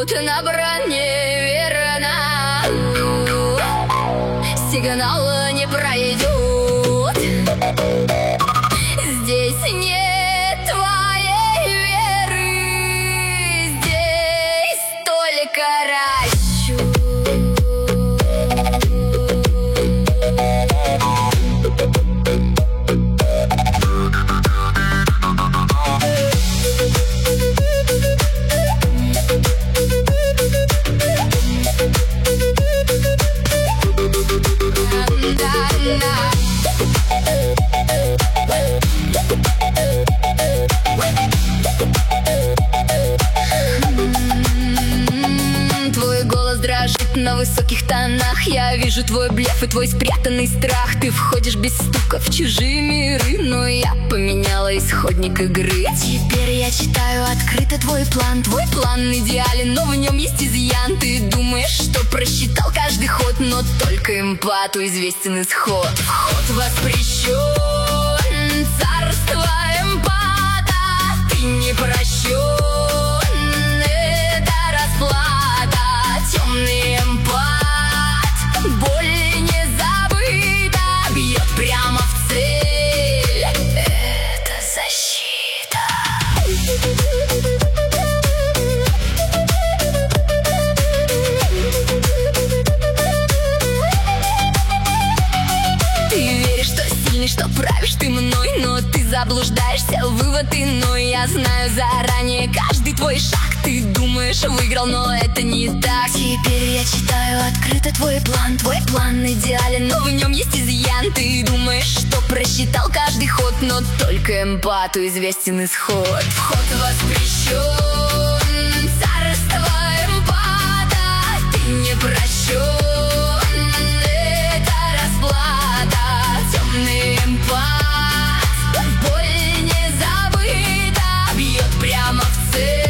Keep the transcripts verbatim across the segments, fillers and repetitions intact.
едут на броне, верно. Сигнал не пройдет. Здесь нет твоей веры, здесь только расчет. Твой голос дрожит на высоких тонах. Я вижу твой блеф и твой спрятанный страх. Ты входишь без стука в чужие миры, но я поменяла исходник игры. Теперь я читаю открыто твой план. Твой план идеален, но в нем есть изъян. Ты думаешь, что просчитал каждый ход, но только эмпату известен исход. Вход воспрещен, царство эмпата. Ты не прощен, это расплата. Темный эмпат, боль не забыта, бьет прямо в цель. Это защита. Ты веришь, что сильный, что правишь ты мной, но ты заблуждаешься, вывод иной. Я знаю заранее каждый твой шаг. Ты думаешь, выиграл, но это не так. Теперь я читаю открыто твой план. Твой план идеален, но в нем есть изъян. Ты думаешь, что просчитал каждый ход, но только эмпату известен исход. Вход воспрещен, царство эмпата. Ты не прощен, это расплата. Темный эмпат, боль не забыта, бьет прямо в цель.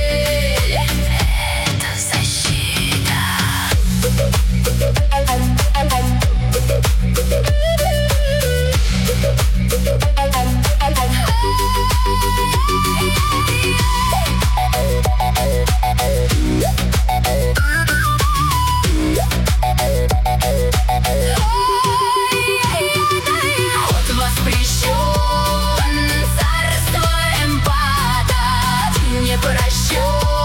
Царство эмпата, ты не прощен.